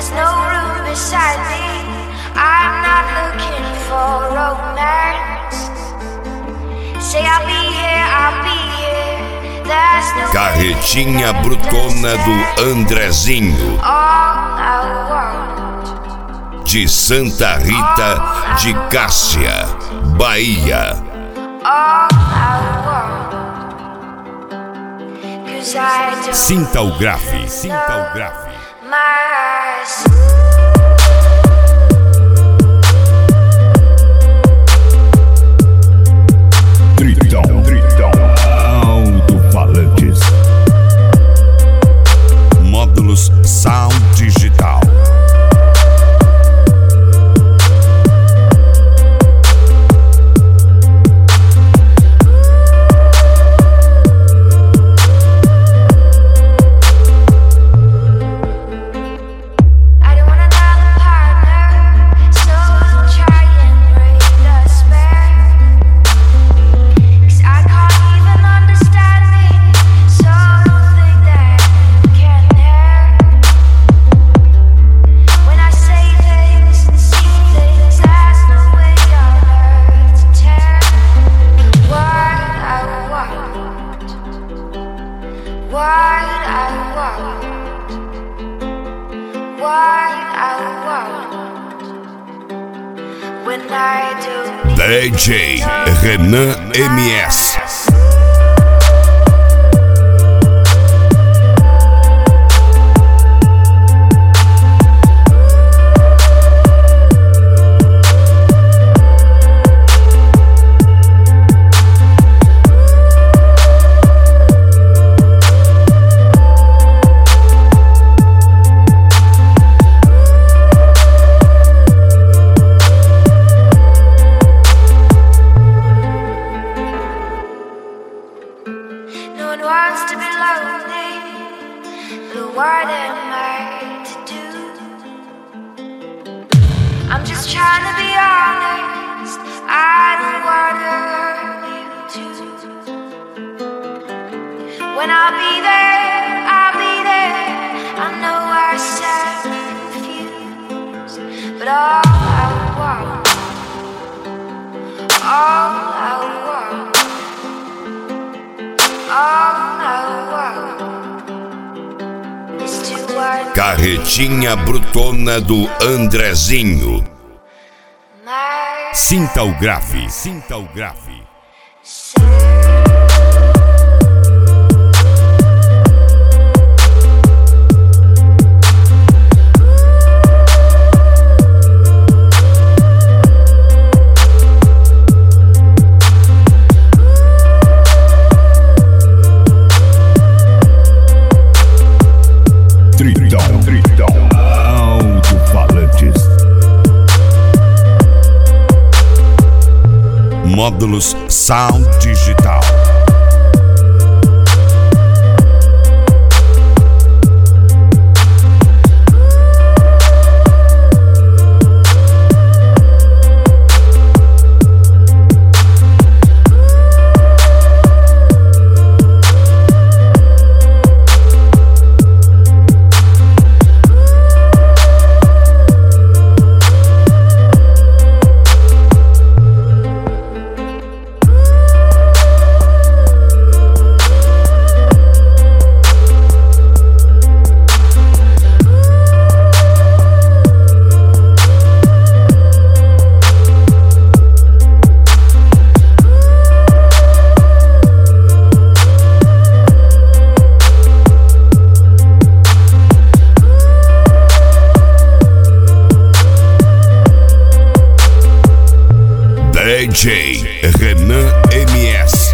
There's no room beside me. I'm not looking for romance. Say I'll be here, I'll be here. There's no Carretinha Brutona do Andrezinho, all I want. de Santa Rita de Cássia, Bahia. All I want. 'Cause I don't Sinta o grave, sinta o grave. myself. Tritão, alto-falantes. Módulos Sound Digital. I don't want another partner, so don't try and break the spell. 'Cause I can't even understand me, so don't think that you can help. When I say things and see things, there's no way on earth to tell what I want, what I want. What I want when I do need DJ Renan MS. No one wants to be lonely, but what am I to do? I'm just trying to be honest, I don't wanna hurt you too. When I'll be there, I'll be there. I know I sound confused, but all I want, all I want, all I want is to want Carretinha Brutona do Andrezinho. my Sinta o grave, sinta o grave. Tritão, alto-falantes. Módulos Sound Digital. DJ Renan MS.